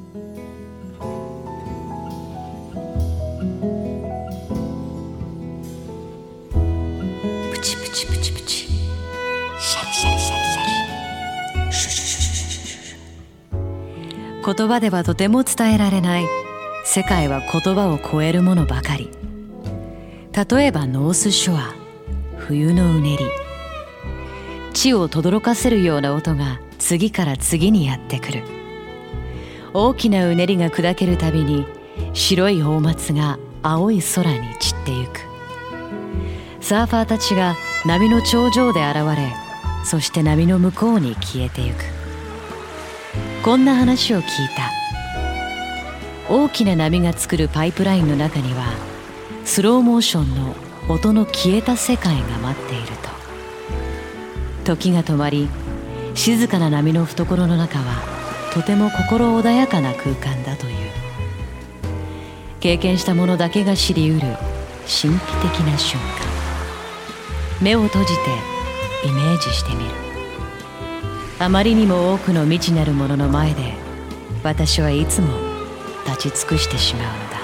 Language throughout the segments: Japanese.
プチプチプチプチ、シャリシャリシャリシャリ、シュシュシュシュシュシュシュ。言葉ではとても伝えられない世界は言葉を超えるものばかり。例えばノースショア、冬のうねり。地を轟かせるような音が次から次にやってくる。大きなうねりが砕けるたびに白い大松が青い空に散ってゆく。サーファーたちが波の頂上で現れ、そして波の向こうに消えてゆく。こんな話を聞いた。大きな波が作るパイプラインの中にはスローモーションの音の消えた世界が待っていると。時が止まり、静かな波の懐の中はとても心穏やかな空間だという。経験した者だけが知りうる神秘的な瞬間。目を閉じてイメージしてみる。あまりにも多くの未知なるものの前で私はいつも立ち尽くしてしまうのだ。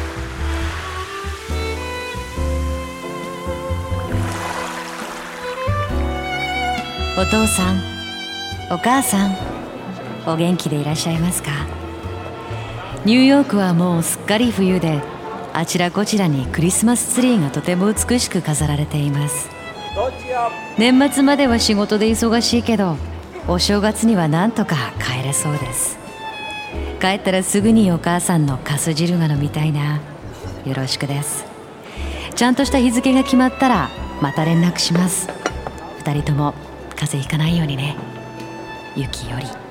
お父さん、お母さん、お元気でいらっしゃいますか？ニューヨークはもうすっかり冬で、あちらこちらにクリスマスツリーがとても美しく飾られています。年末までは仕事で忙しいけど、お正月にはなんとか帰れそうです。帰ったらすぐにお母さんのかす汁が飲みたいな。よろしくです。ちゃんとした日付が決まったらまた連絡します。二人とも風邪ひかないようにね。ゆきより。